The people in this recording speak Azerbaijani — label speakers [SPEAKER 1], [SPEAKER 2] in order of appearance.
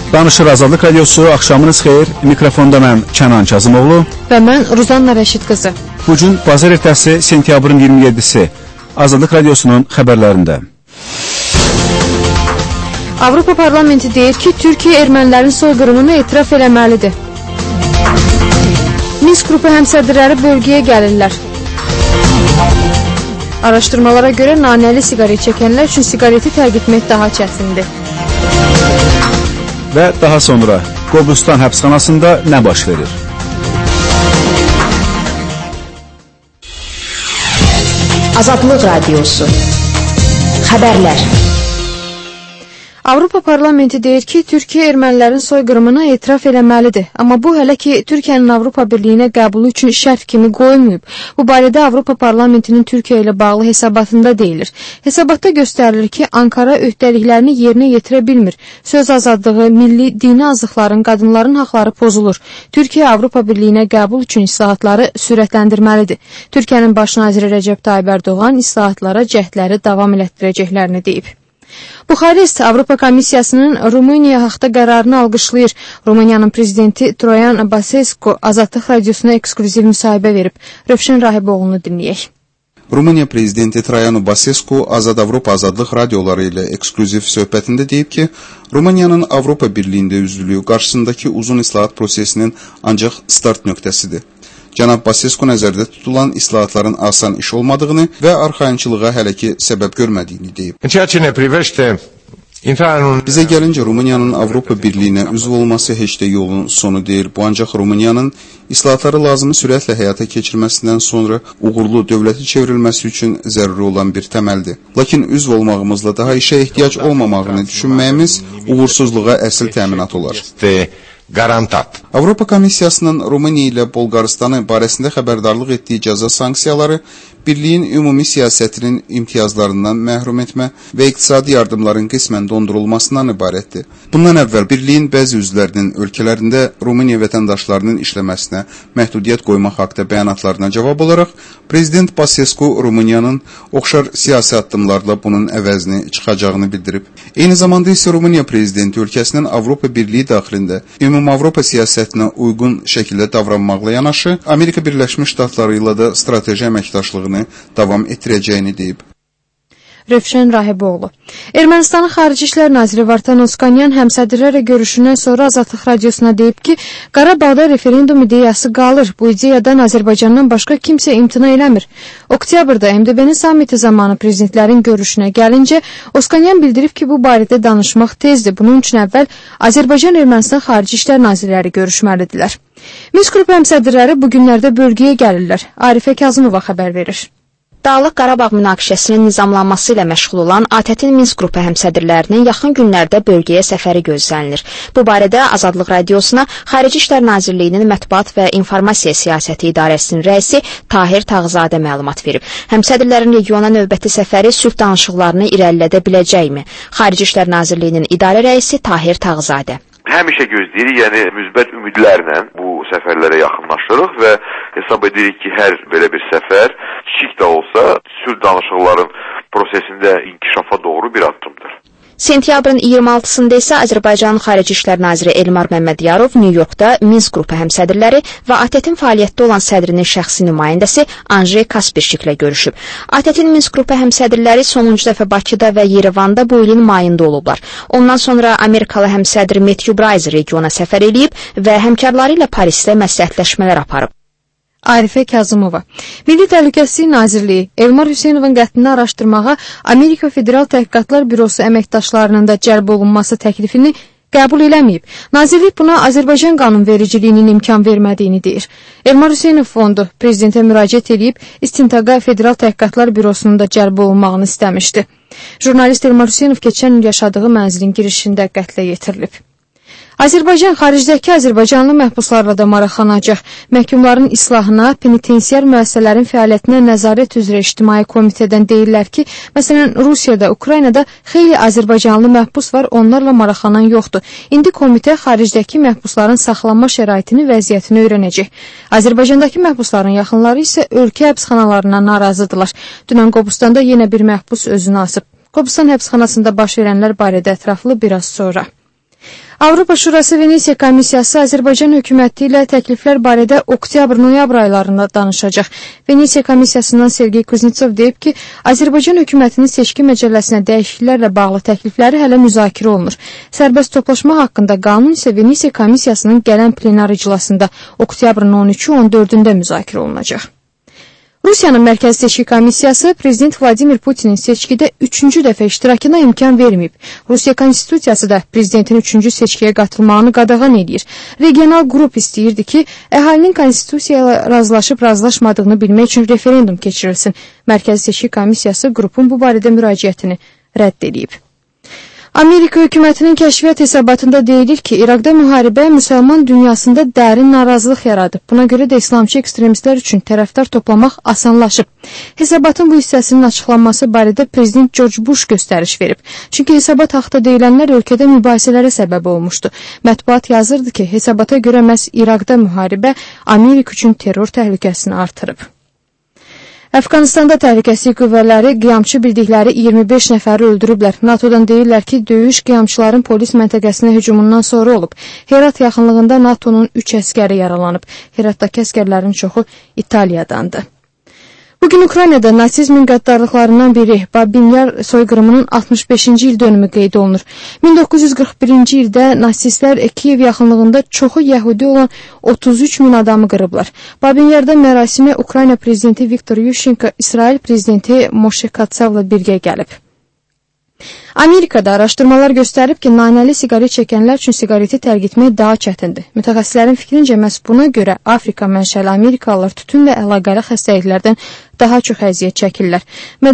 [SPEAKER 1] Danışır Azadlıq Radiosu, axşamınız xeyir. Mikrofonda mən Kənan Kazımoğlu
[SPEAKER 2] və mən Ruzanna Rəşid qızı.
[SPEAKER 1] Bugün bazar ertəsi sentyabrın 27-si Azadlıq Radiosunun xəbərlərində.
[SPEAKER 2] Avropa Parlamenti deyir ki, Türkiyə ermənilərin soyqırımını etiraf eləməlidir. Minsk qrupu həmsədrləri bölgəyə gəlirlər. Araşdırmalara görə nanəli siqaret çəkənlər üçün siqareti tərk etmək daha çətindir.
[SPEAKER 1] Və daha sonra Qobustan həbsxanasında nə baş verir?
[SPEAKER 3] Azadlıq Radiosu Xəbərlər.
[SPEAKER 2] Avropa Parlamenti deyir ki, Türkiyə ermənilərin soyqırımını etiraf eləməlidir. Amma bu hələ ki, Türkiyənin Avropa Birliyinə qəbulu üçün şərt kimi qoyulmayıb. Bu barədə Avropa Parlamentinin Türkiyə ilə bağlı hesabatında deyilir. Hesabatda göstərilir ki, Ankara öhdəliklərini yerinə yetirə bilmir. Söz azadlığı, milli, dini azlıqların, qadınların haqları pozulur. Türkiyə Avropa Birliyinə qəbul üçün islahatları sürətləndirməlidir. Türkiyənin baş naziri Rəcəb Tayyib Ərdoğan islahatlara cəhdləri davam elətdirəcəklərini deyib. Buxarest Avropa Komissiyasının Rumıniya haqda qərarını alqışlayır. Rumıniyanın prezidenti Troyan Basescu Azadlıq Radiosuna eksklüziv müsahibə verib. Rövşən Rahiboğlu'nu dinləyək.
[SPEAKER 4] Rumıniya prezidenti Troyan Basescu Azad Avropa Azadlıq radioları ilə eksklüziv söhbətində deyib ki, Rumıniyanın Avropa Birliyində üzvlüyü qarşısındakı uzun islahat prosesinin ancaq start nöqtəsidir. Cənab Basescu nəzərdə tutulan islahatların asan iş olmadığını və arxayınçılığa hələ ki səbəb görmədiyini deyib. Bizə gəlincə, Rumıniyanın Avropa Birliyinə üzv olması heç də yolun sonu deyil. Bu ancaq Rumıniyanın islahatları lazımi sürətlə həyata keçirməsindən sonra uğurlu dövləti çevrilməsi üçün zəruri olan bir təməldir. Lakin üzv olmağımızla daha işə ehtiyac olmamağını düşünməyimiz uğursuzluğa əsl təminat olar.
[SPEAKER 5] Garantat.
[SPEAKER 4] Avropa Komissiyasının Rumıniya ilə Bolqarıstanı barəsində xəbərdarlıq etdiyi cəza sanksiyaları Birliyin ümumi siyasətinin imtiyazlarından məhrum etmə və iqtisadi yardımların qismən dondurulmasından ibarətdir. Bundan əvvəl Birliyin bəzi üzvlərinin ölkələrində Rumıniya vətəndaşlarının işləməsinə məhdudiyyət qoymaq haqda bəyanatlarına cavab olaraq Prezident Basescu Rumıniyanın oxşar siyasi addımlarla bunun əvəzini çıxacağını bildirib. Eyni zamanda isə Rumıniya prezidenti ölkəsinin Avropa Birliyi daxilində Ümumavropa siyasətinə uyğun şəkildə davranmaqla yanaşı, Amerika Birləşmiş Ştatları ilə də strateji əməkdaşlığını davam etdirəcəyini deyib.
[SPEAKER 2] Rövşən Rahiboğlu. Ermənistanın Xarici İşlər Naziri Vartan Oskanyan həmsədrlərlə görüşündən sonra Azadlıq Radiosuna deyib ki, Qarabağda referendum ideyası qalır. Bu ideyadan Azərbaycandan başqa kimsə imtina eləmir. Oktyabrda MDB-nin samiti zamanı prezidentlərin görüşünə gəlincə, Oskanyan bildirib ki, bu barədə danışmaq tezdir. Bunun üçün əvvəl Azərbaycan-Ermənistan Xarici İşlər Nazirləri görüşməlidirlər. Minsk qrupu həmsədrləri bu günlərdə bölgəyə gəlirlər. Arifə Kazımova xəbər verir.
[SPEAKER 3] Dağlıq Qarabağ münaqişəsinin nizamlanması ilə məşğul olan ATƏT-in Minsk qrupu həmsədrlərinin yaxın günlərdə bölgəyə səfəri gözlənilir. Bu barədə Azadlıq Radiosuna Xarici İşlər Nazirliyinin Mətbuat və İnformasiya Siyasəti İdarəsinin rəisi Tahir Tağızadə məlumat verib. Həmsədrlərin regiona növbəti səfəri sülh danışıqlarını irəlilədə biləcəkmi? Xarici İşlər Nazirliyinin idarə rəisi Tahir Tağızadə.
[SPEAKER 6] Həmişə gözləyirik, yəni müsbət ümidlərlə bu səfərlərə yaxınlaşırıq və hesab edirik ki, hər belə bir səfər kiçik də olsa sülh danışıqların prosesində inkişafa doğru bir addımdır.
[SPEAKER 3] Sentyabrın 26-sında isə Azərbaycanın Xarici İşlər Naziri Elmar Məmmədiyarov Nyu-Yorkda Minsk qrupu həmsədrləri və ATƏT-in fəaliyyətdə olan sədrinin şəxsi nümayəndəsi Anjey Kasperşiklə görüşüb. ATƏT-in Minsk qrupu həmsədrləri sonuncu dəfə Bakıda və Yerevanda bu ilin mayında olublar. Ondan sonra Amerikalı həmsədr Matthew Bryce regiona səfər eləyib və həmkarları ilə Parisdə məsləhətləşmələr aparıb.
[SPEAKER 2] Arifə Kazımova. Milli Təhlükəsizlik Nazirliyi Elmar Hüseynovun qətlini araşdırmağa Amerika Federal Təhqiqatlar Bürosu əməkdaşlarının da cəlb olunması təklifini qəbul eləməyib. Nazirlik buna Azərbaycan qanunvericiliyinin imkan vermədiyini deyir. Elmar Hüseynov fondu prezidentə müraciət edib istintaqa Federal Təhqiqatlar Bürosunun da cəlb olunmağını istəmişdi. Jurnalist Elmar Hüseynov keçən il yaşadığı mənzilin girişində qətlə yetirilib. Azərbaycan xaricdəki azərbaycanlı məhbuslarla da maraqlanacaq. Məhkumların islahına, penitensiar müəssisələrin fəaliyyətinə nəzarət üzrə ictimai komitədən deyirlər ki, məsələn, Rusiyada, Ukraynada xeyli azərbaycanlı məhbus var, onlarla maraqlanan yoxdur. İndi komitə xaricdəki məhbusların saxlanma şəraitini, vəziyyətini öyrənəcək. Azərbaycandakı məhbusların yaxınları isə ölkə həbsxanalarından narazıdırlar. Dünən Qobustanda yenə bir məhbus özünü asıb. Qobustan həbsxanasında baş verənlər barədə ətraflı biraz sonra. Avropa Şurası Venesiya Komissiyası Azərbaycan hökuməti ilə təkliflər barədə oktyabr-noyabr aylarında danışacaq. Venesiya Komissiyasından Sergey Kuznetsov deyib ki, Azərbaycan hökumətinin seçki məcəlləsinə dəyişikliklərlə bağlı təklifləri hələ müzakirə olunur. Sərbəst toplaşma haqqında qanun isə Venesiya Komissiyasının gələn plenar iclasında oktyabrın 13-14-də müzakirə olunacaq. Rusiyanın Mərkəzi Seçki Komissiyası Prezident Vladimir Putinin seçkidə 3-cü dəfə iştirakına imkan verməyib. Rusiya Konstitusiyası da Prezidentin 3-cü seçkiyə qatılmağını qadağan edir. Regional qrup istəyirdi ki, əhalinin Konstitusiyayla razılaşıb-razılaşmadığını bilmək üçün referendum keçirilsin. Mərkəzi Seçki Komissiyası qrupun bu barədə müraciətini rədd edib. Amerika hökumətinin kəşfiyyat hesabatında deyilir ki, İraqda müharibə müsəlman dünyasında dərin narazılıq yaradıb. Buna görə də İslamçı ekstremistlər üçün tərəfdar toplamaq asanlaşıb. Hesabatın bu hissəsinin açıqlanması barədə Prezident George Bush göstəriş verib. Çünki hesabat haqqında deyilənlər ölkədə mübahisələrə səbəb olmuşdu. Mətbuat yazırdı ki, hesabata görə məhz İraqda müharibə Amerika üçün terror təhlükəsini artırıb. Əfqanistanda təhlükəsizlik qüvvələri qiyamçı bildikləri 25 nəfəri öldürüblər. NATO'dan deyirlər ki, döyüş qiyamçıların polis məntəqəsinə hücumundan sonra olub. Herat yaxınlığında NATO'nun 3 əskəri yaralanıb. Heratdakı əskərlərin çoxu İtaliyadandır. Bugün Ukraynada nasizmin qəddarlıqlarından biri Babin Yar soyqırımının 65-ci il dönümü qeyd olunur. 1941-ci ildə nasistlər Kiyev yaxınlığında çoxu yəhudi olan 33 min adamı qırıblar. Babin Yarda mərasimi Ukrayna prezidenti Viktor Yushchenko, İsrail prezidenti Moshe Katsavla birgə gəlib. Amerikada araşdırmalar göstərib ki, nanəli siqaret çəkənlər üçün siqareti tərk etmək daha çətindir. Mütəxəssislərin fikrincə məhz buna görə Afrika mənşəli Amerikalılar tütünlə əlaqəli xəstəliklərdən daha çox əziyyət çəkirlər.